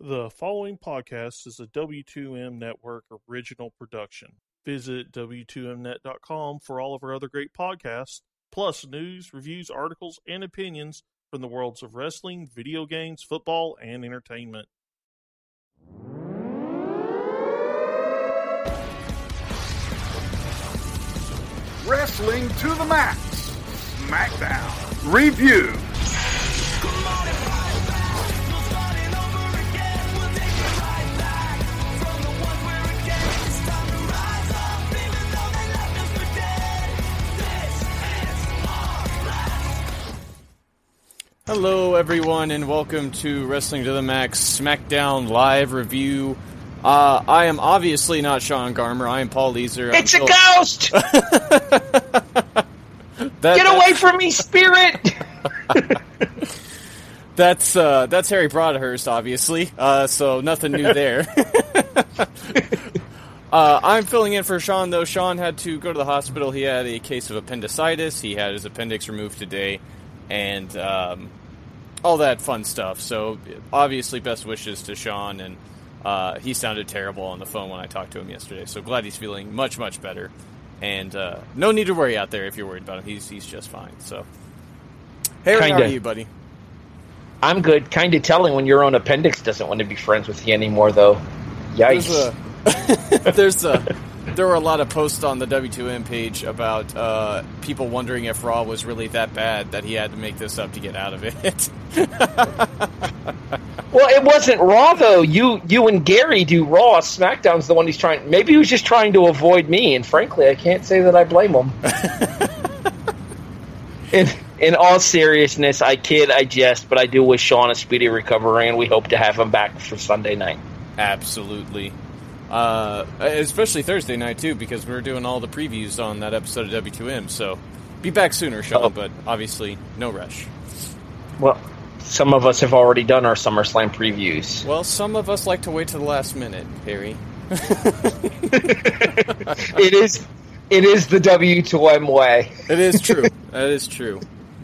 The following podcast is a W2M Network original production. Visit W2Mnet.com for all of our other great podcasts, plus news, reviews, articles, and opinions from the worlds of wrestling, video games, football, and entertainment. Wrestling to the Max. SmackDown. Review. Hello, everyone, and welcome to Wrestling to the Max SmackDown Live Review. I am obviously not Sean Garmer. I am Paul Leeser. It's a ghost! Get away from me, spirit! That's Harry Broadhurst, obviously. So nothing new there. I'm filling in for Sean, though. Sean had to go to the hospital. He had a case of appendicitis. He had his appendix removed today. And all that fun stuff. So, obviously, best wishes to Sean, and he sounded terrible on the phone when I talked to him yesterday, so glad he's feeling much, much better. And no need to worry out there if you're worried about him. He's just fine. So, Harry, how are you, buddy? I'm good. Kind of telling when your own appendix doesn't want to be friends with you anymore, though. Yikes. There were a lot of posts on the W2M page about people wondering if Raw was really that bad that he had to make this up to get out of it. Well, it wasn't Raw, though. You and Gary do Raw. SmackDown's the one he's trying... Maybe he was just trying to avoid me, and frankly, I can't say that I blame him. In all seriousness, I kid, I jest, but I do wish Sean a speedy recovery, and we hope to have him back for Sunday night. Absolutely. Especially Thursday night, too, because we're doing all the previews on that episode of W2M, so be back sooner, Sean, but obviously no rush. Well, some of us have already done our SummerSlam previews. Well, some of us like to wait to the last minute, Harry. It is the W2M way. It is true. That is true.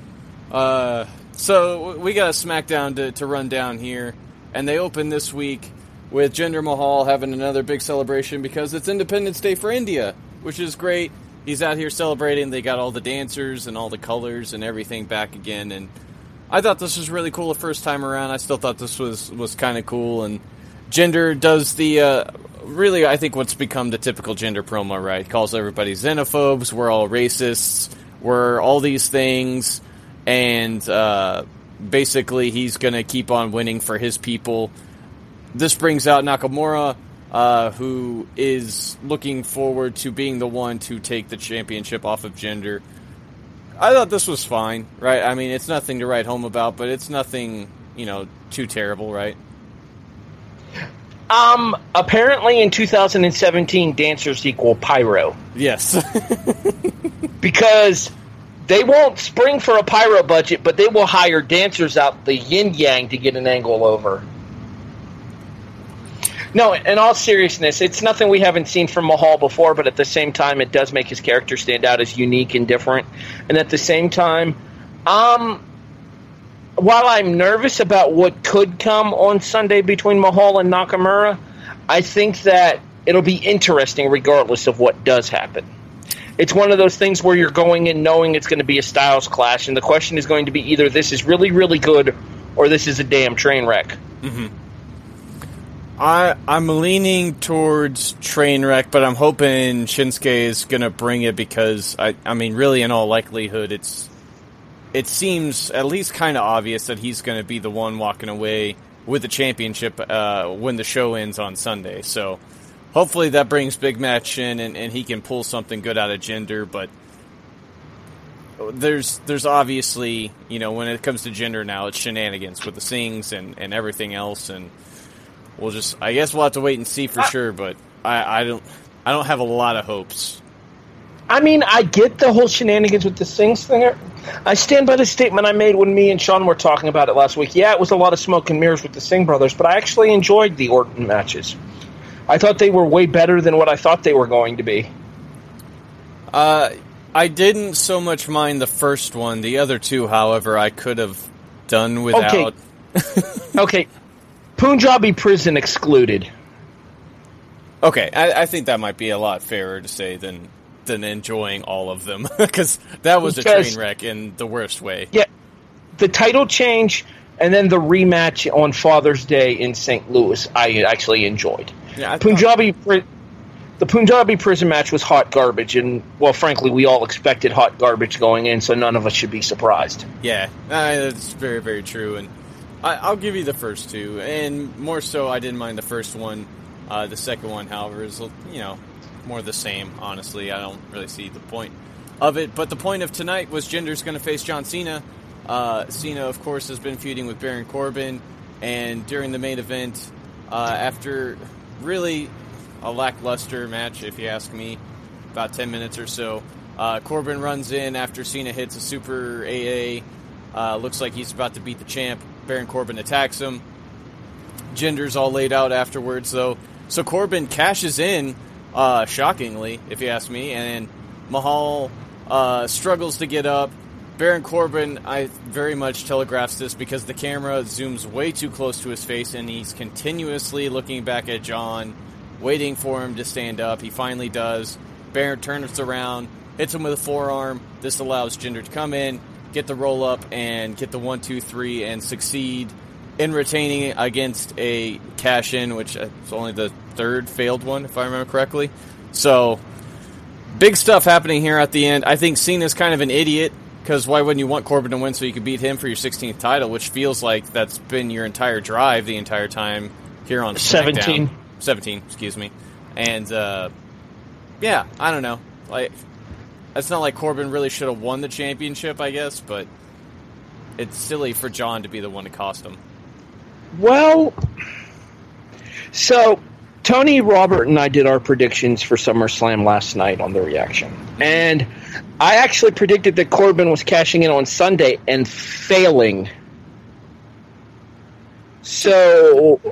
So we got a SmackDown to run down here, and they open this week with Jinder Mahal having another big celebration because it's Independence Day for India, which is great. He's out here celebrating. They got all the dancers and all the colors and everything back again, and I thought this was really cool the first time around. I still thought this was kind of cool, and Jinder does the, really, I think what's become the typical Jinder promo, right? Calls everybody xenophobes, we're all racists, we're all these things, and basically he's going to keep on winning for his people. This brings out Nakamura, who is looking forward to being the one to take the championship off of Jinder. I thought this was fine, right? I mean, it's nothing to write home about, but it's nothing, too terrible, right? Apparently in 2017, dancers equal pyro. Yes. Because they won't spring for a pyro budget, but they will hire dancers out the yin-yang to get an angle over. No, in all seriousness, it's nothing we haven't seen from Mahal before, but at the same time, it does make his character stand out as unique and different. And at the same time, while I'm nervous about what could come on Sunday between Mahal and Nakamura, I think that it'll be interesting regardless of what does happen. It's one of those things where you're going in knowing it's going to be a styles clash, and the question is going to be either this is really, really good or this is a damn train wreck. Mm-hmm. I'm leaning towards Trainwreck, but I'm hoping Shinsuke is going to bring it because, I mean, really, in all likelihood, it seems at least kind of obvious that he's going to be the one walking away with the championship when the show ends on Sunday. So hopefully that brings Big Match in and he can pull something good out of Jinder, but there's obviously, when it comes to Jinder now, it's shenanigans with the sings and everything else, and I guess we'll have to wait and see for sure, but I don't have a lot of hopes. I mean, I get the whole shenanigans with the Sings thing. I stand by the statement I made when me and Sean were talking about it last week. Yeah, it was a lot of smoke and mirrors with the Singh brothers, but I actually enjoyed the Orton matches. I thought they were way better than what I thought they were going to be. I didn't so much mind the first one. The other two, however, I could have done without. Okay. Punjabi Prison excluded. Okay, I think that might be a lot fairer to say than enjoying all of them, because that was a train wreck in the worst way. Yeah, the title change and then the rematch on Father's Day in St. Louis, I actually enjoyed. Yeah, the Punjabi Prison match was hot garbage, and, well, frankly, we all expected hot garbage going in, so none of us should be surprised. Yeah, that's very, very true, and I'll give you the first two, and more so, I didn't mind the first one. The second one, however, is, more the same, honestly. I don't really see the point of it, but the point of tonight was Jinder's going to face John Cena. Cena, of course, has been feuding with Baron Corbin, and during the main event, after really a lackluster match, if you ask me, about 10 minutes or so, Corbin runs in after Cena hits a super AA. Looks like he's about to beat the champ. Baron Corbin attacks him. Jinder's all laid out afterwards, though. So Corbin cashes in, shockingly, if you ask me, and Mahal struggles to get up. Baron Corbin, I very much telegraphs this because the camera zooms way too close to his face, and he's continuously looking back at John, waiting for him to stand up. He finally does. Baron turns around, hits him with a forearm. This allows Jinder to come in, get the roll-up, and get the 1-2-3 and succeed in retaining against a cash-in, which is only the third failed one, if I remember correctly. So, big stuff happening here at the end. I think Cena's kind of an idiot, because why wouldn't you want Corbin to win so you could beat him for your 16th title, which feels like that's been your entire drive the entire time here on SmackDown. 17, excuse me. And, yeah, I don't know. Like, it's not like Corbin really should have won the championship, I guess, but it's silly for John to be the one to cost him. Well, so Tony, Robert, and I did our predictions for SummerSlam last night on The Reaction. And I actually predicted that Corbin was cashing in on Sunday and failing. So,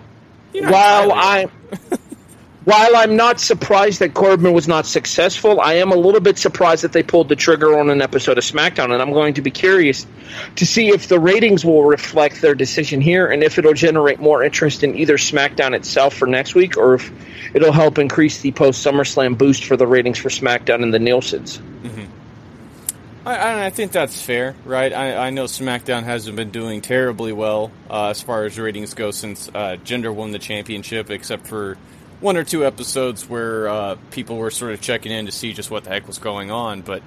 while I'm not surprised that Corbin was not successful, I am a little bit surprised that they pulled the trigger on an episode of SmackDown, and I'm going to be curious to see if the ratings will reflect their decision here and if it'll generate more interest in either SmackDown itself for next week or if it'll help increase the post-SummerSlam boost for the ratings for SmackDown and the Nielsen's. Mm-hmm. I think that's fair, right? I know SmackDown hasn't been doing terribly well as far as ratings go since Jinder won the championship, except for one or two episodes where people were sort of checking in to see just what the heck was going on. But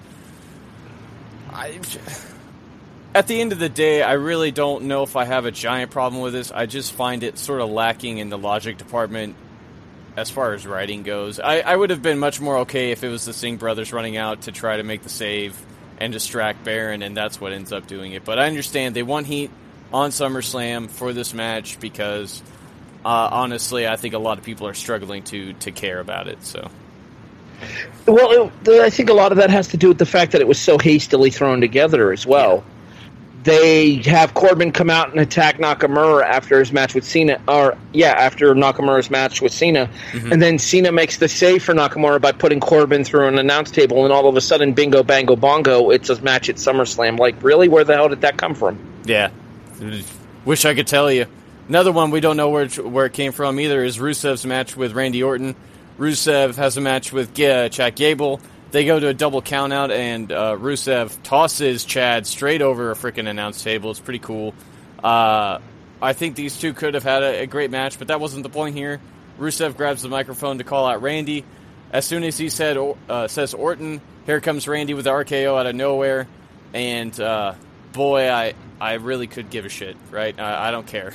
at the end of the day, I really don't know if I have a giant problem with this. I just find it sort of lacking in the logic department as far as writing goes. I would have been much more okay if it was the Singh brothers running out to try to make the save and distract Baron, and that's what ends up doing it. But I understand they want heat on SummerSlam for this match because honestly, I think a lot of people are struggling to care about it. So, well, I think a lot of that has to do with the fact that it was so hastily thrown together as well. Yeah. They have Corbin come out and attack Nakamura after his match with Cena, after Nakamura's match with Cena, and then Cena makes the save for Nakamura by putting Corbin through an announce table, and all of a sudden, bingo, bango, bongo, it's a match at SummerSlam. Like, really? Where the hell did that come from? Yeah. Wish I could tell you. Another one we don't know where it came from either is Rusev's match with Randy Orton. Rusev has a match with Chad Gable. They go to a double countout, and Rusev tosses Chad straight over a freaking announce table. It's pretty cool. I think these two could have had a great match, but that wasn't the point here. Rusev grabs the microphone to call out Randy. As soon as he says Orton, here comes Randy with the RKO out of nowhere. And, boy, I really could give a shit, right? I don't care.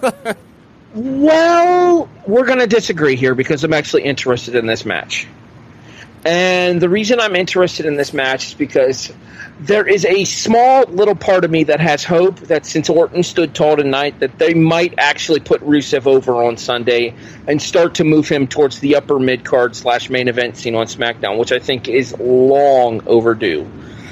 Well, we're going to disagree here because I'm actually interested in this match. And the reason I'm interested in this match is because there is a small little part of me that has hope that since Orton stood tall tonight, that they might actually put Rusev over on Sunday and start to move him towards the upper mid-card / main event scene on SmackDown, which I think is long overdue.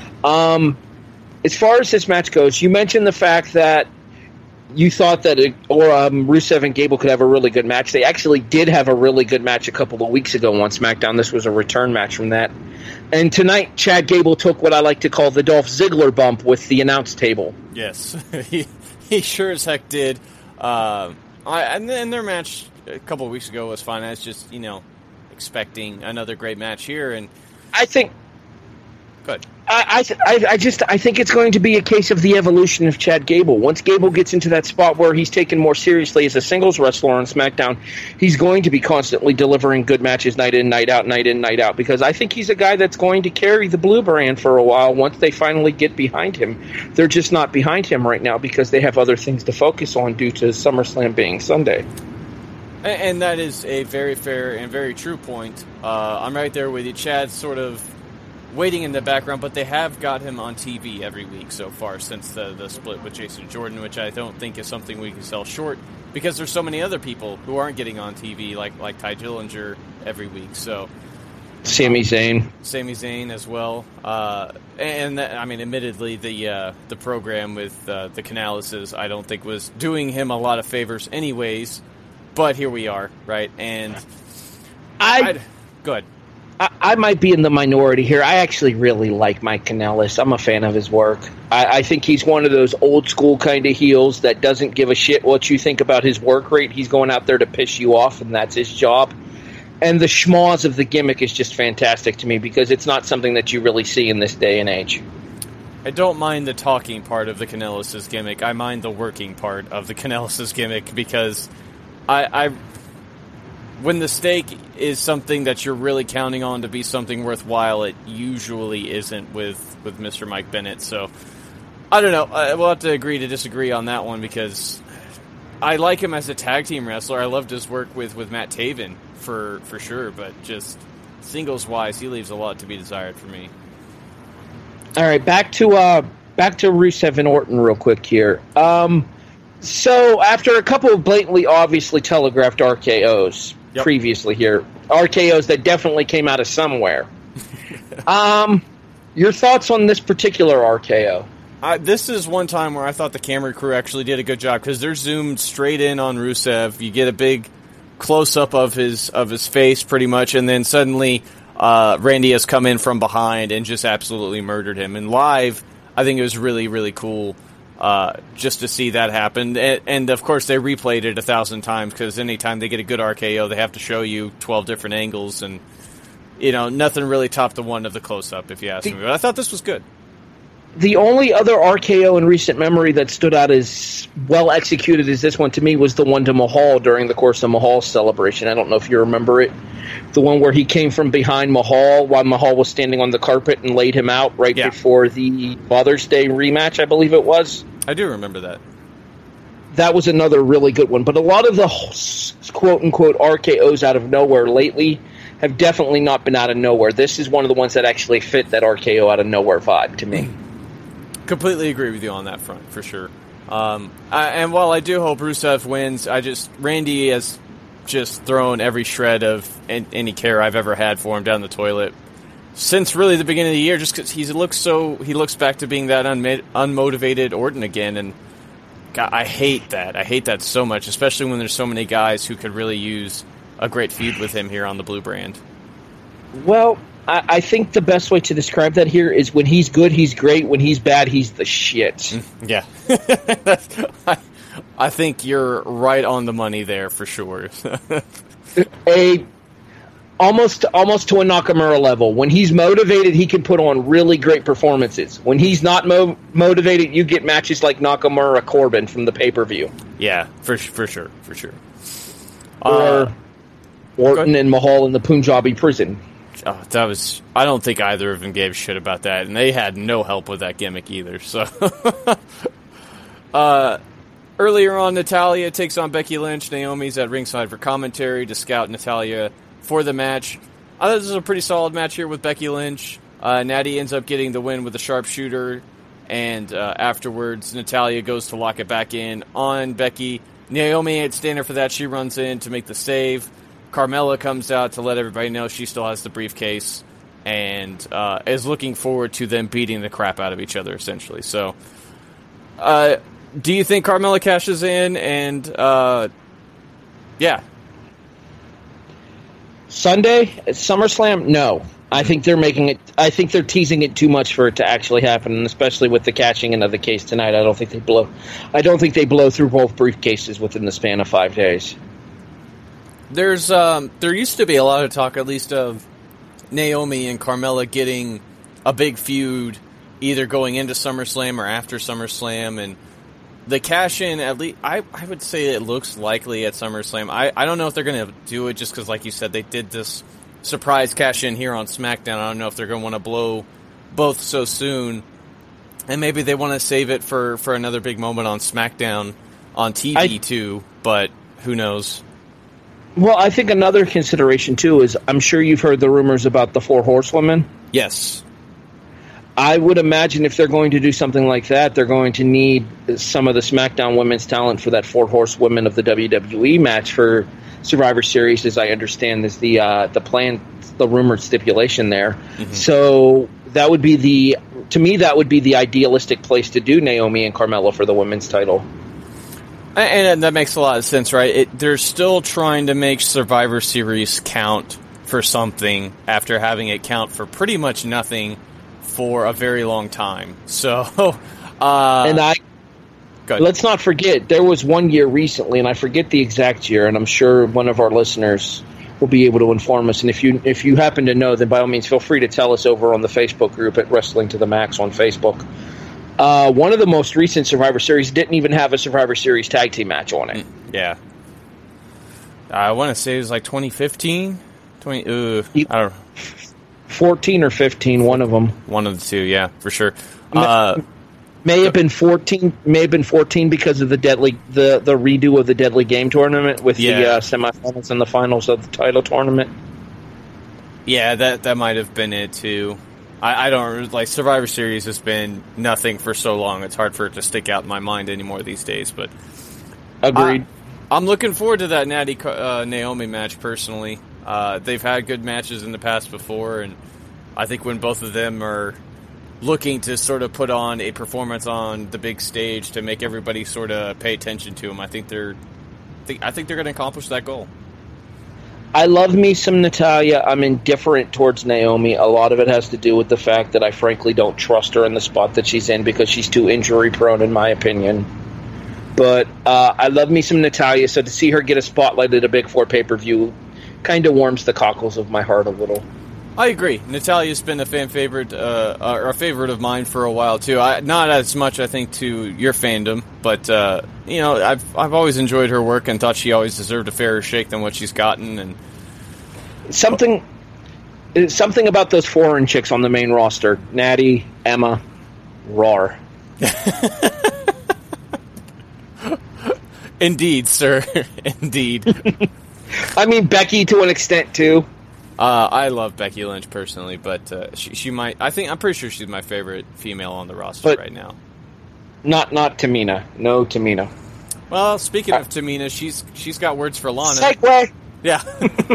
As far as this match goes, you mentioned the fact that you thought that Rusev and Gable could have a really good match. They actually did have a really good match a couple of weeks ago on SmackDown. This was a return match from that. And tonight, Chad Gable took what I like to call the Dolph Ziggler bump with the announce table. Yes, he sure as heck did. And then their match a couple of weeks ago was fine. I was just, expecting another great match here, and I think. Good. I think it's going to be a case of the evolution of Chad Gable. Once Gable gets into that spot where he's taken more seriously as a singles wrestler on SmackDown, he's going to be constantly delivering good matches night in, night out, night in, night out, because I think he's a guy that's going to carry the Blue brand for a while once they finally get behind him. They're just not behind him right now because they have other things to focus on due to SummerSlam being Sunday. And that is a very fair and very true point. I'm right there with you. Chad's sort of waiting in the background, but they have got him on TV every week so far since the split with Jason Jordan, which I don't think is something we can sell short because there's so many other people who aren't getting on TV, like Ty Dillinger every week. So Sami Zayn as well. Admittedly, the program with the Canaleses, I don't think was doing him a lot of favors anyways, but here we are, right? And good. I might be in the minority here. I actually really like Mike Kanellis. I'm a fan of his work. I think he's one of those old school kind of heels that doesn't give a shit what you think about his work rate. He's going out there to piss you off, and that's his job. And the schmoz of the gimmick is just fantastic to me because it's not something that you really see in this day and age. I don't mind the talking part of the Canellis' gimmick. I mind the working part of the Canellis' gimmick because when the stake is something that you're really counting on to be something worthwhile, it usually isn't with Mr. Mike Bennett. So, I don't know. We'll have to agree to disagree on that one because I like him as a tag team wrestler. I loved his work with Matt Taven for sure, but just singles-wise, he leaves a lot to be desired for me. All right, back to Rusev and Orton real quick here. So, after a couple of blatantly, obviously telegraphed RKOs previously here, RKOs that definitely came out of somewhere. Your thoughts on this particular RKO? This is one time where I thought the camera crew actually did a good job because they're zoomed straight in on Rusev. You get a big close-up of his face pretty much, and then suddenly Randy has come in from behind and just absolutely murdered him. And live, I think it was really, really cool. Just to see that happen. And of course, they replayed it 1,000 times because anytime they get a good RKO, they have to show you 12 different angles. And, nothing really topped the one of the close-up, if you ask me. But I thought this was good. The only other RKO in recent memory that stood out as well executed as this one to me was the one to Mahal during the course of Mahal's celebration. I don't know if you remember it. The one where he came from behind Mahal while Mahal was standing on the carpet and laid him out before the Father's Day rematch, I believe it was. I do remember that. That was another really good one. But a lot of the quote-unquote RKOs out of nowhere lately have definitely not been out of nowhere. This is one of the ones that actually fit that RKO out of nowhere vibe to me. Completely agree with you on that front, for sure. And while I do hope Rusev wins, Randy has just thrown every shred of any care I've ever had for him down the toilet since really the beginning of the year, just because he looks back to being that unmotivated Orton again, and God, I hate that. I hate that so much, especially when there's so many guys who could really use a great feud with him here on the Blue brand. Well, I think the best way to describe that here is when he's good, he's great. When he's bad, he's the shit. Yeah. I think you're right on the money there for sure. Almost to a Nakamura level. When he's motivated, he can put on really great performances. When he's not motivated, you get matches like Nakamura Corbin from the pay-per-view. Yeah, for sure. Or Orton and Mahal in the Punjabi prison. I don't think either of them gave a shit about that, and they had no help with that gimmick either. So, earlier on, Natalya takes on Becky Lynch. Naomi's at ringside for commentary to scout Natalya for the match. I thought this was a pretty solid match here with Becky Lynch. Natty ends up getting the win with a sharpshooter, and afterwards, Natalya goes to lock it back in on Becky. Naomi ain't standing for that. She runs in to make the save. Carmella comes out to let everybody know she still has the briefcase and is looking forward to them beating the crap out of each other, essentially. So, do you think Carmella cashes in? And, yeah. Sunday at SummerSlam? No. I think they're making it. I think they're teasing it too much for it to actually happen, and especially with the cashing in of the case tonight. I don't think they blow through both briefcases within the span of 5 days. There used to be a lot of talk, at least, of Naomi and Carmella getting a big feud, either going into SummerSlam or after SummerSlam, and the cash-in, at least, I would say it looks likely at SummerSlam. I don't know if they're going to do it just because, like you said, they did this surprise cash-in here on SmackDown. I don't know if they're going to want to blow both so soon, and maybe they want to save it for another big moment on SmackDown on TV too, but who knows? Well, I think another consideration, too, is I'm sure you've heard the rumors about the 4 Horsewomen. Yes. I would imagine if they're going to do something like that, they're going to need some of the SmackDown women's talent for that 4 Horsewomen of the WWE match for Survivor Series, as I understand, is the plan, the rumored stipulation there. Mm-hmm. So that would be to me, that would be the idealistic place to do Naomi and Carmella for the women's title. And that makes a lot of sense, right? They're still trying to make Survivor Series count for something after having it count for pretty much nothing for a very long time. So, let's not forget, there was one year recently, and I forget the exact year, and I'm sure one of our listeners will be able to inform us. And if you happen to know, then by all means, feel free to tell us over on the Facebook group at Wrestling to the Max on Facebook. One of the most recent Survivor Series didn't even have a Survivor Series tag team match on it. Yeah. I want to say it was like 2015? I don't know. 14 or 15, one of them. One of the two, yeah, for sure. May have been 14. May have been 14 because of the redo of the Deadly Game tournament with the semifinals and the finals of the title tournament. Yeah, that might have been it too. I don't like Survivor Series has been nothing for so long. It's hard for it to stick out in my mind anymore these days. But agreed. I'm looking forward to that Natty Naomi match personally. They've had good matches in the past before, and I think when both of them are looking to sort of put on a performance on the big stage to make everybody sort of pay attention to them, I think they're going to accomplish that goal. I love me some Natalya. I'm indifferent towards Naomi. A lot of it has to do with the fact that I frankly don't trust her in the spot that she's in because she's too injury prone, in my opinion. But I love me some Natalya, so to see her get a spotlight at a Big Four pay-per-view kind of warms the cockles of my heart a little. I agree. Natalya's been a fan favorite, or a favorite of mine for a while too. Not as much, I think, to your fandom, but I've always enjoyed her work and thought she always deserved a fairer shake than what she's gotten. And something about those foreign chicks on the main roster: Natty, Emma, Rar. Indeed, sir. Indeed. I mean, Becky to an extent too. I love Becky Lynch personally, but she might. I'm pretty sure she's my favorite female on the roster right now. Not Tamina. No Tamina. Well, speaking of Tamina, she's got words for Lana. Segue. Yeah.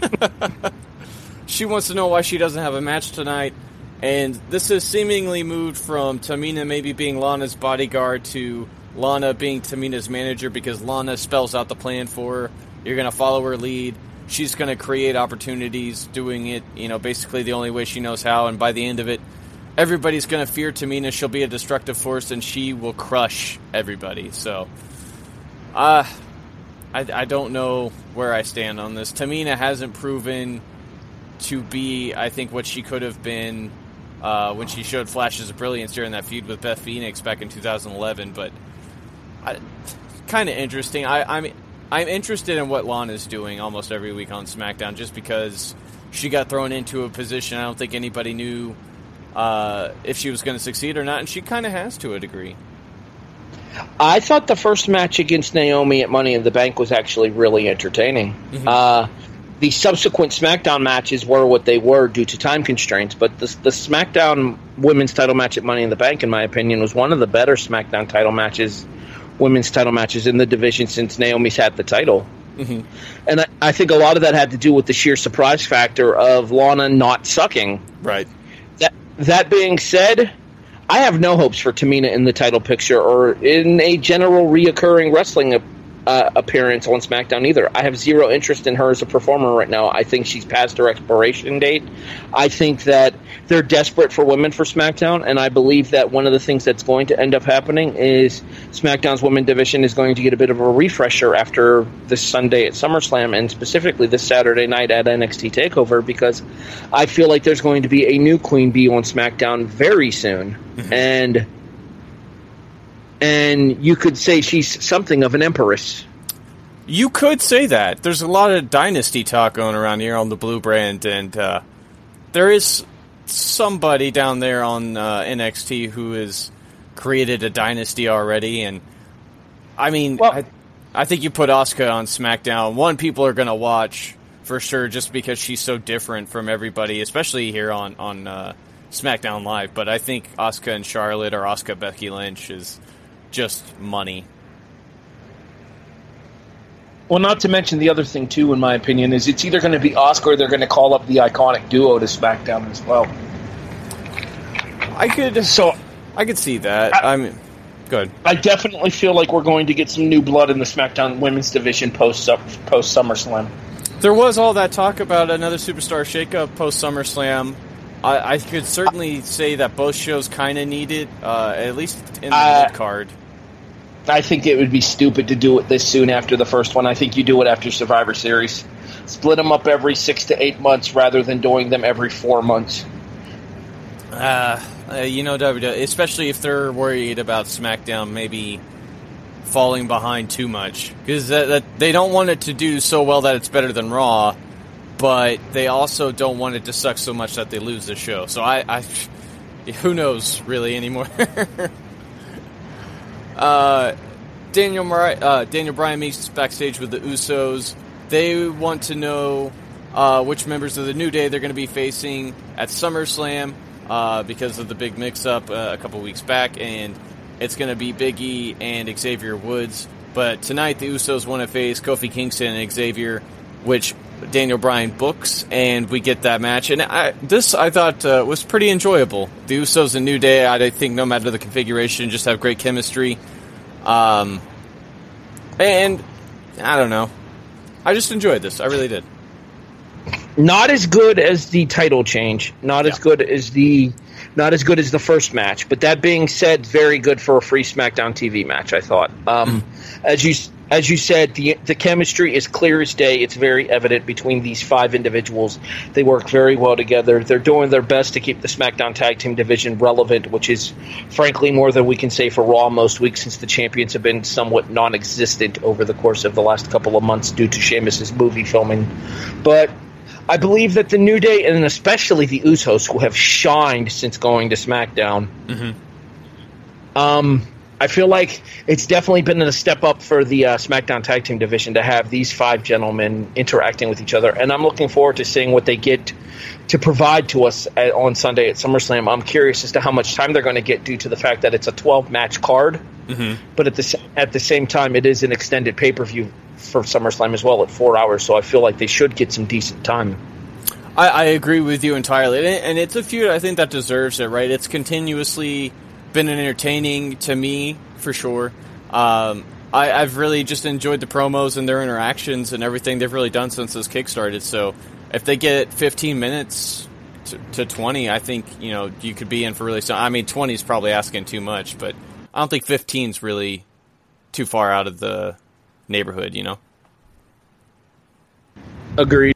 She wants to know why she doesn't have a match tonight, and this has seemingly moved from Tamina maybe being Lana's bodyguard to Lana being Tamina's manager because Lana spells out the plan for her. You're going to follow her lead. She's going to create opportunities doing it, basically the only way she knows how. And by the end of it, everybody's going to fear Tamina. She'll be a destructive force, and she will crush everybody. So, I don't know where I stand on this. Tamina hasn't proven to be, I think, what she could have been when she showed flashes of brilliance during that feud with Beth Phoenix back in 2011. But kind of interesting. I'm interested in what Lana's doing almost every week on SmackDown just because she got thrown into a position I don't think anybody knew if she was going to succeed or not, and she kind of has to a degree. I thought the first match against Naomi at Money in the Bank was actually really entertaining. Mm-hmm. The subsequent SmackDown matches were what they were due to time constraints, but the SmackDown women's title match at Money in the Bank, in my opinion, was one of the better SmackDown women's title matches in the division since Naomi's had the title. Mm-hmm. And I think a lot of that had to do with the sheer surprise factor of Lana not sucking. Right. That being said, I have no hopes for Tamina in the title picture or in a general reoccurring wrestling appearance on SmackDown either. I have zero interest in her as a performer right now. I think she's past her expiration date. I think that they're desperate for women for SmackDown, and I believe that one of the things that's going to end up happening is SmackDown's women division is going to get a bit of a refresher after this Sunday at SummerSlam, and specifically this Saturday night at NXT TakeOver, because I feel like there's going to be a new Queen Bee on SmackDown very soon, and you could say she's something of an empress. You could say that. There's a lot of dynasty talk going around here on the Blue Brand, and there is somebody down there on NXT who has created a dynasty already, and I mean, well, I think you put Asuka on SmackDown. One, people are going to watch for sure just because she's so different from everybody, especially here on SmackDown Live, but I think Asuka and Charlotte or Asuka Becky Lynch is just money. Well, not to mention the other thing, too, in my opinion, is it's either going to be Asuka or they're going to call up the Iconic Duo to SmackDown as well. I could see that. I mean, good. I definitely feel like we're going to get some new blood in the SmackDown women's division post SummerSlam. There was all that talk about another superstar shakeup post SummerSlam. I could certainly say that both shows kind of need it, at least in the mid-card. I think it would be stupid to do it this soon after the first one. I think you do it after Survivor Series. Split them up every 6 to 8 months rather than doing them every 4 months. WWE, especially if they're worried about SmackDown maybe falling behind too much. Because they don't want it to do so well that it's better than Raw, but they also don't want it to suck so much that they lose the show. So I who knows really anymore. Daniel Bryan meets backstage with the Usos. They want to know which members of the New Day they're going to be facing at SummerSlam because of the big mix-up a couple weeks back, and it's going to be Big E and Xavier Woods. But tonight the Usos want to face Kofi Kingston and Xavier, which Daniel Bryan books, and we get that match. And I thought was pretty enjoyable. The Usos and New Day, I think no matter the configuration, just have great chemistry. And I don't know. I just enjoyed this. I really did. Not as good as the title change. Not as good as the first match. But that being said, very good for a free SmackDown TV match, I thought. As you said, the chemistry is clear as day. It's very evident between these 5 individuals. They work very well together. They're doing their best to keep the SmackDown Tag Team division relevant, which is, frankly, more than we can say for Raw most weeks since the champions have been somewhat non-existent over the course of the last couple of months due to Sheamus' movie filming. But I believe that the New Day, and especially the Usos, who have shined since going to SmackDown, I feel like it's definitely been a step up for the SmackDown Tag Team division to have these 5 gentlemen interacting with each other. And I'm looking forward to seeing what they get to provide to us on Sunday at SummerSlam. I'm curious as to how much time they're going to get due to the fact that it's a 12-match card. But at the same time, it is an extended pay-per-view for SummerSlam as well at 4 hours. So I feel like they should get some decent time. I agree with you entirely. And it's a feud I think that deserves it, right? It's continuously been entertaining to me, for sure. I've really just enjoyed the promos and their interactions and everything they've really done since this kick-started. So if they get 15 minutes to 20, I think, you could be in for really some. I mean, 20 is probably asking too much, but I don't think 15 is really too far out of the neighborhood, Agreed.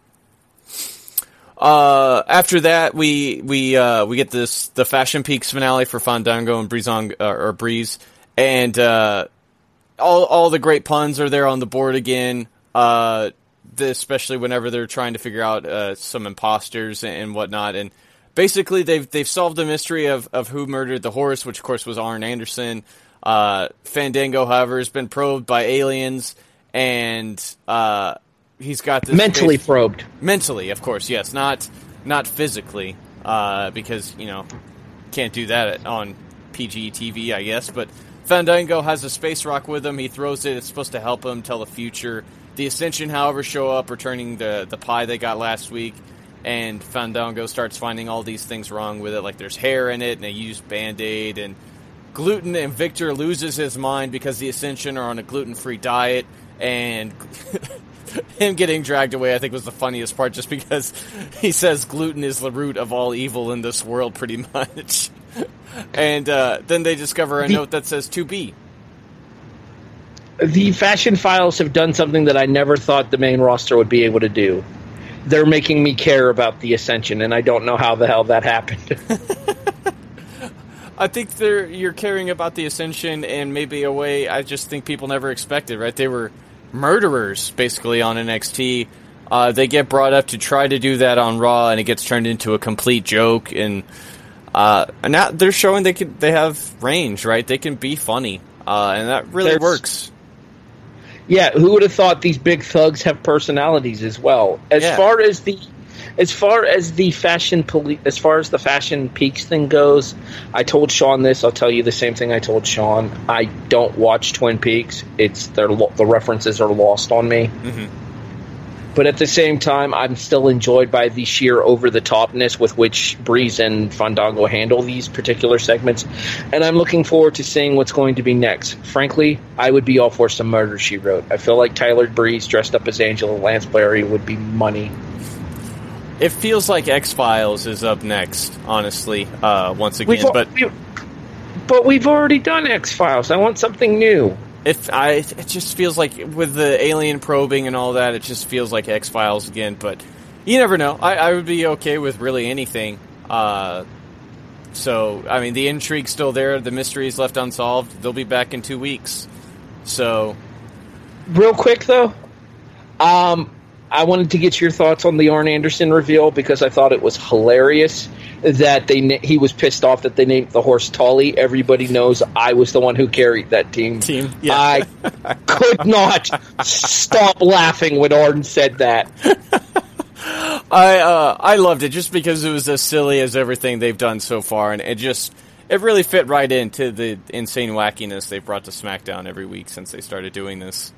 After that, we get the Fashion Peaks finale for Fandango and Breeze, and all the great puns are there on the board again. Especially whenever they're trying to figure out some imposters and whatnot, and basically they've solved the mystery of who murdered the horse, which of course was Arn Anderson. Fandango, however, has been probed by aliens, and he's got this mentally probed. Mentally, of course, yes, not physically, because can't do that on PG TV, I guess. But Fandango has a space rock with him. He throws it. It's supposed to help him tell the future. The Ascension, however, show up, returning the pie they got last week, and Fandango starts finding all these things wrong with it, like there's hair in it, and they use Band-Aid, and gluten, and Victor loses his mind because the Ascension are on a gluten-free diet, and him getting dragged away, I think, was the funniest part, just because he says gluten is the root of all evil in this world, pretty much. And then they discover a note that says "to be." The Fashion Files have done something that I never thought the main roster would be able to do. They're making me care about the Ascension, and I don't know how the hell that happened. I think you're caring about the Ascension in maybe a way I just think people never expected, right? They were murderers, basically, on NXT. They get brought up to try to do that on Raw, and it gets turned into a complete joke. And now they're showing they have range, right? They can be funny, and that really works. Yeah, who would have thought these big thugs have personalities as well? As far as the Fashion Peaks thing goes, I told Sean this. I'll tell you the same thing I told Sean. I don't watch Twin Peaks. The references are lost on me. Mm-hmm. But at the same time, I'm still enjoyed by the sheer over-the-topness with which Breeze and Fandango handle these particular segments. And I'm looking forward to seeing what's going to be next. Frankly, I would be all for some Murder, She Wrote. I feel like Tyler Breeze dressed up as Angela Lansbury would be money. It feels like X-Files is up next, honestly, once again. But we've already done X-Files. I want something new. It just feels like, with the alien probing and all that, it just feels like X-Files again, but you never know. I would be okay with really anything. So, I mean, the intrigue's still there, the mystery is left unsolved. They'll be back in 2 weeks. So, real quick, though, I wanted to get your thoughts on the Arn Anderson reveal, because I thought it was hilarious that he was pissed off that they named the horse Tully. Everybody knows I was the one who carried that team. Yeah. I could not stop laughing when Arn said that. I loved it just because it was as silly as everything they've done so far, and it really fit right into the insane wackiness they've brought to SmackDown every week since they started doing this.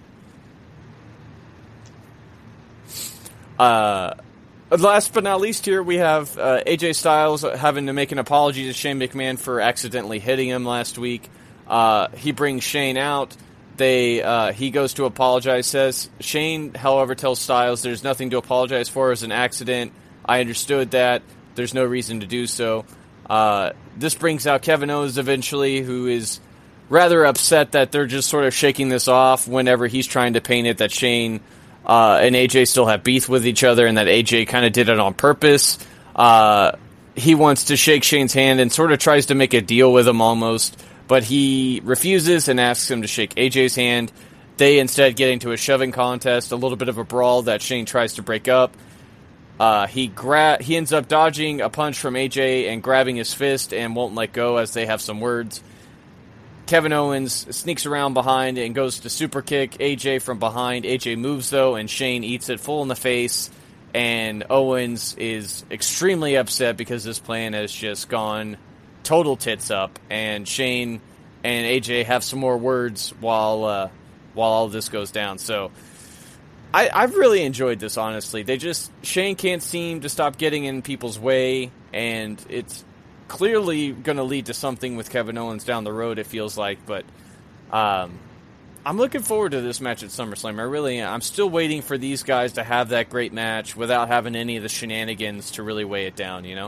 Last but not least here, we have AJ Styles having to make an apology to Shane McMahon for accidentally hitting him last week. He brings Shane out. He goes to apologize, says Shane, however, tells Styles there's nothing to apologize for. It was an accident. I understood that. There's no reason to do so. This brings out Kevin Owens eventually, who is rather upset that they're just sort of shaking this off whenever he's trying to paint it that Shane and AJ still have beef with each other, and that AJ kind of did it on purpose. He wants to shake Shane's hand and sort of tries to make a deal with him almost, but he refuses and asks him to shake AJ's hand. They instead get into a shoving contest, a little bit of a brawl that Shane tries to break up. He ends up dodging a punch from AJ and grabbing his fist and won't let go as they have some words. Kevin Owens sneaks around behind and goes to super kick AJ from behind. AJ moves, though, and Shane eats it full in the face. And Owens is extremely upset because this plan has just gone total tits up. And Shane and AJ have some more words while all this goes down. So I've really enjoyed this, honestly. Shane can't seem to stop getting in people's way, and it's clearly going to lead to something with Kevin Owens down the road, it feels like, but I'm looking forward to this match at SummerSlam. I really am. I'm still waiting for these guys to have that great match without having any of the shenanigans to really weigh it down, you know?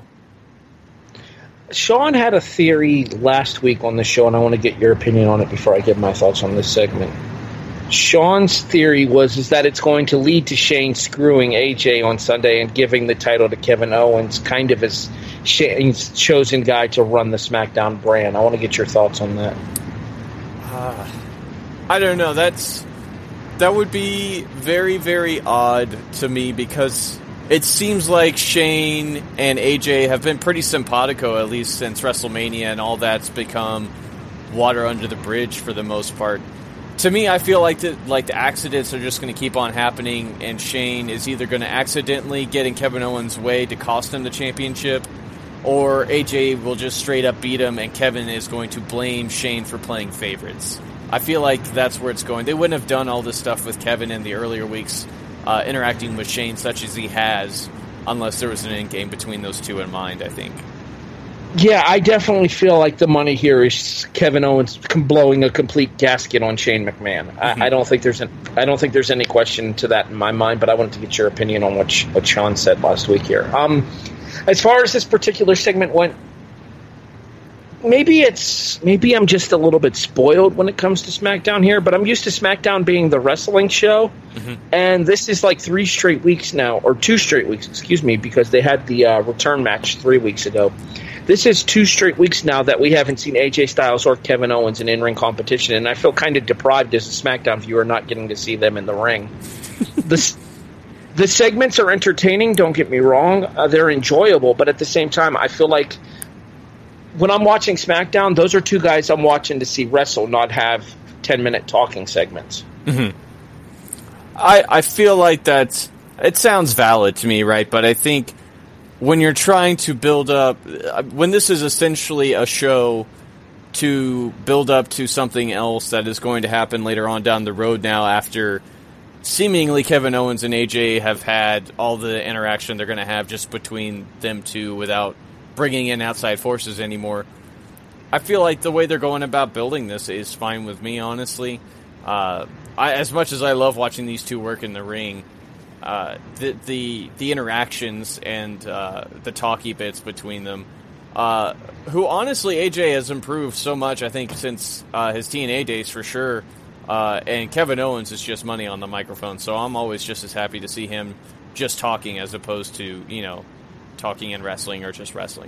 Sean had a theory last week on the show, and I want to get your opinion on it before I give my thoughts on this segment. Sean's theory is that it's going to lead to Shane screwing AJ on Sunday and giving the title to Kevin Owens, kind of as Shane's chosen guy to run the SmackDown brand. I want to get your thoughts on that. I don't know. That would be very, very odd to me, because it seems like Shane and AJ have been pretty simpatico, at least since WrestleMania, and all that's become water under the bridge for the most part. To me, I feel like the accidents are just going to keep on happening, and Shane is either going to accidentally get in Kevin Owens' way to cost him the championship, or AJ will just straight up beat him, and Kevin is going to blame Shane for playing favorites. I feel like that's where it's going. They wouldn't have done all this stuff with Kevin in the earlier weeks, interacting with Shane such as he has, unless there was an endgame between those two in mind, I think. Yeah, I definitely feel like the money here is Kevin Owens blowing a complete gasket on Shane McMahon. Mm-hmm. I don't think there's any question to that in my mind. But I wanted to get your opinion on what Sean said last week here. As far as this particular segment went, maybe I'm just a little bit spoiled when it comes to SmackDown here. But I'm used to SmackDown being the wrestling show, and this is like 3 straight weeks now, or 2 straight weeks, excuse me, because they had the return match 3 weeks ago. This is 2 straight weeks now that we haven't seen AJ Styles or Kevin Owens in in-ring competition, and I feel kind of deprived as a SmackDown viewer not getting to see them in the ring. The segments are entertaining, don't get me wrong. They're enjoyable, but at the same time, I feel like when I'm watching SmackDown, those are 2 guys I'm watching to see wrestle, not have 10-minute talking segments. Mm-hmm. I feel like it sounds valid to me, right? But I think when you're trying to build up, when this is essentially a show to build up to something else that is going to happen later on down the road now, after seemingly Kevin Owens and AJ have had all the interaction they're going to have just between them two without bringing in outside forces anymore, I feel like the way they're going about building this is fine with me, honestly. As much as I love watching these two work in the ring, the interactions and the talky bits between them, who honestly AJ has improved so much, I think, since his TNA days for sure, and Kevin Owens is just money on the microphone, so I'm always just as happy to see him just talking as opposed to, talking and wrestling or just wrestling.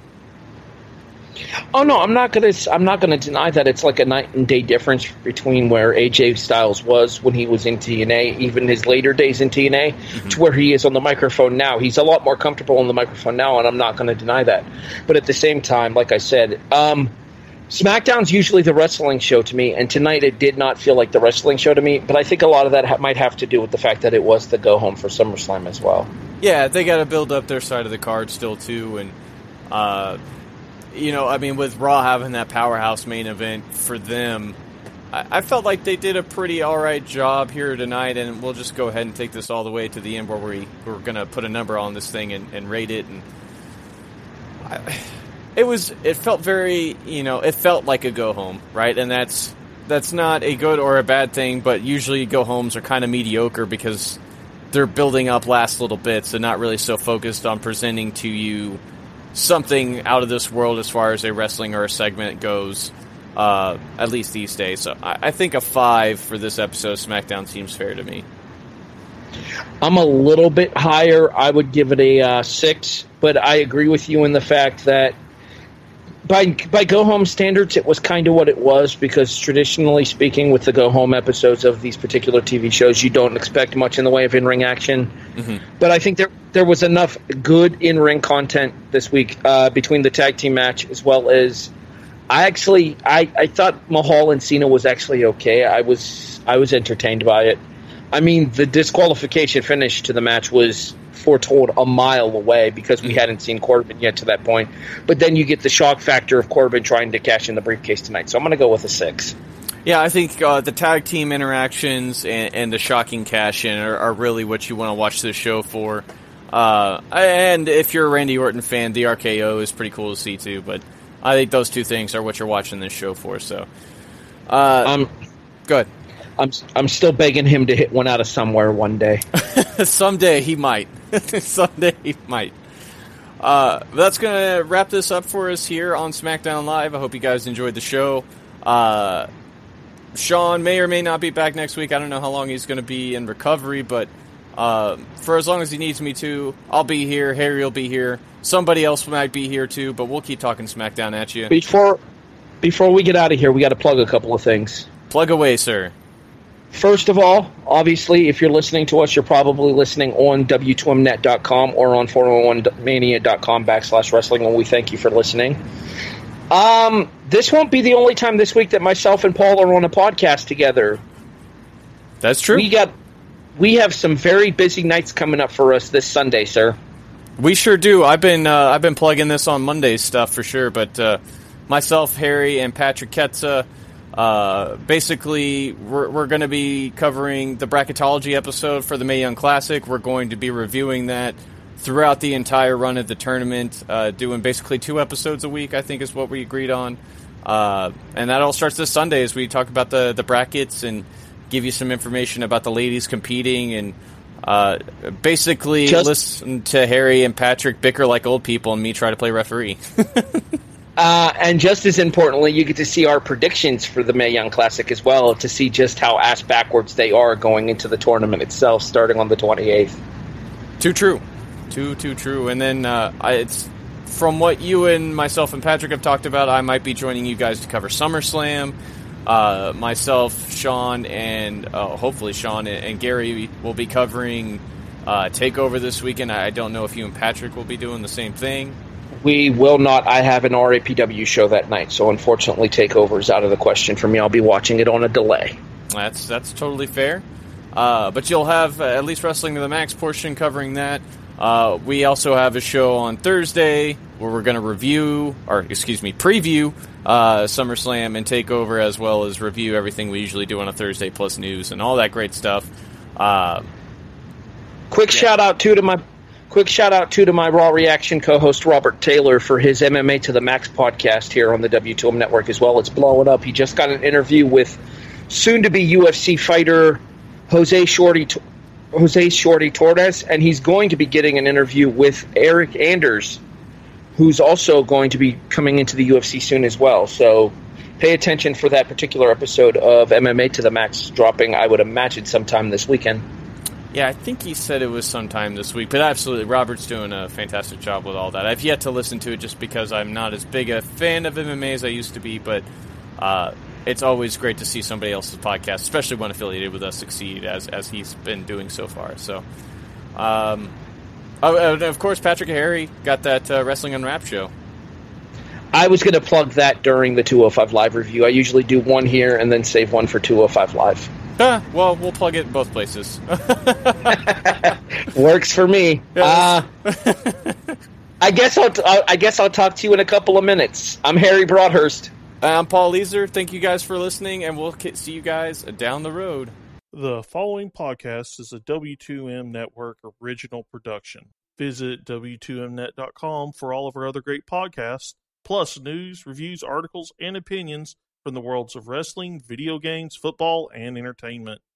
Oh no, I'm not gonna deny that it's like a night and day difference between where AJ Styles was when he was in TNA, even his later days in TNA, to where he is on the microphone now. He's a lot more comfortable on the microphone now, and I'm not going to deny that. But at the same time, like I said, SmackDown's usually the wrestling show to me, and tonight it did not feel like the wrestling show to me. But I think a lot of that might have to do with the fact that it was the go home for SummerSlam as well. Yeah, they got to build up their side of the card still too, and with Raw having that powerhouse main event for them, I felt like they did a pretty alright job here tonight, and we'll just go ahead and take this all the way to the end where we're going to put a number on this thing and rate it. And it felt very, it felt like a go-home, right? And that's not a good or a bad thing, but usually go-homes are kind of mediocre because they're building up last little bits and not really so focused on presenting to you something out of this world as far as a wrestling or a segment goes, at least these days. So I think a 5 for this episode of SmackDown seems fair to me. I'm a little bit higher. I would give it a 6, but I agree with you in the fact that by go-home standards, it was kind of what it was, because traditionally speaking, with the go-home episodes of these particular TV shows, you don't expect much in the way of in-ring action. Mm-hmm. But I think there was enough good in-ring content this week between the tag team match as well as I thought Mahal and Cena was actually okay. I was entertained by it. I mean, the disqualification finish to the match was foretold a mile away because we hadn't seen Corbin yet to that point. But then you get the shock factor of Corbin trying to cash in the briefcase tonight. So I'm going to go with a 6. Yeah, I think the tag team interactions and the shocking cash-in are really what you want to watch this show for. And if you're a Randy Orton fan, the RKO is pretty cool to see too. But I think those two things are what you're watching this show for. So, go ahead. I'm still begging him to hit one out of somewhere one day. Someday he might. Someday he might. That's going to wrap this up for us here on SmackDown Live. I hope you guys enjoyed the show. Sean may or may not be back next week. I don't know how long he's going to be in recovery, but for as long as he needs me to, I'll be here. Harry will be here. Somebody else might be here too, but we'll keep talking SmackDown at you. Before we get out of here, we got to plug a couple of things. Plug away, sir. First of all, obviously, if you're listening to us, you're probably listening on W2Mnet.com or on 401mania.com/wrestling, and we thank you for listening. This won't be the only time this week that myself and Paul are on a podcast together. That's true. We have some very busy nights coming up for us this Sunday, sir. We sure do. I've been plugging this on Monday's stuff for sure, but myself, Harry, and Patrick Ketza, basically we're going to be covering the bracketology episode for the Mae Young Classic. We're going to be reviewing that throughout the entire run of the tournament, doing basically 2 episodes a week, I think is what we agreed on. And that all starts this Sunday as we talk about the brackets and give you some information about the ladies competing and basically listen to Harry and Patrick bicker like old people and me try to play referee. And just as importantly, you get to see our predictions for the Mae Young Classic as well, to see just how ass backwards they are going into the tournament itself, starting on the 28th. Too true. Too true. And then it's from what you and myself and Patrick have talked about, I might be joining you guys to cover SummerSlam. Myself, Sean, and hopefully Sean and Gary will be covering TakeOver this weekend. I don't know if you and Patrick will be doing the same thing. We will not. I have an RAPW show that night, so unfortunately TakeOver is out of the question for me. I'll be watching it on a delay. That's totally fair. But you'll have at least Wrestling to the Max portion covering that. We also have a show on Thursday where we're going to preview SummerSlam and TakeOver, as well as review everything we usually do on a Thursday, plus news and all that great stuff. Quick shout out to my Raw Reaction co-host Robert Taylor for his MMA to the Max podcast here on the W2M network as well. It's blowing up. He just got an interview with soon-to-be UFC fighter Jose Shorty Torres, and he's going to be getting an interview with Eric Anders, who's also going to be coming into the UFC soon as well. So pay attention for that particular episode of MMA to the Max dropping, I would imagine, sometime this weekend. Yeah, I think he said it was sometime this week, but absolutely, Robert's doing a fantastic job with all that. I've yet to listen to it just because I'm not as big a fan of MMA as I used to be, but it's always great to see somebody else's podcast, especially one affiliated with us, succeed as he's been doing so far. So, and of course, Patrick and Harry got that Wrestling Unwrapped show. I was going to plug that during the 205 Live review. I usually do one here and then save one for 205 Live. Well, we'll plug it in both places. Works for me. Yes. I guess I'll talk to you in a couple of minutes. I'm Harry Broadhurst. I'm Paul Leeser. Thank you guys for listening, and we'll see you guys down the road. The following podcast is a W2M Network original production. Visit W2Mnet.com for all of our other great podcasts, plus news, reviews, articles, and opinions from the worlds of wrestling, video games, football, and entertainment.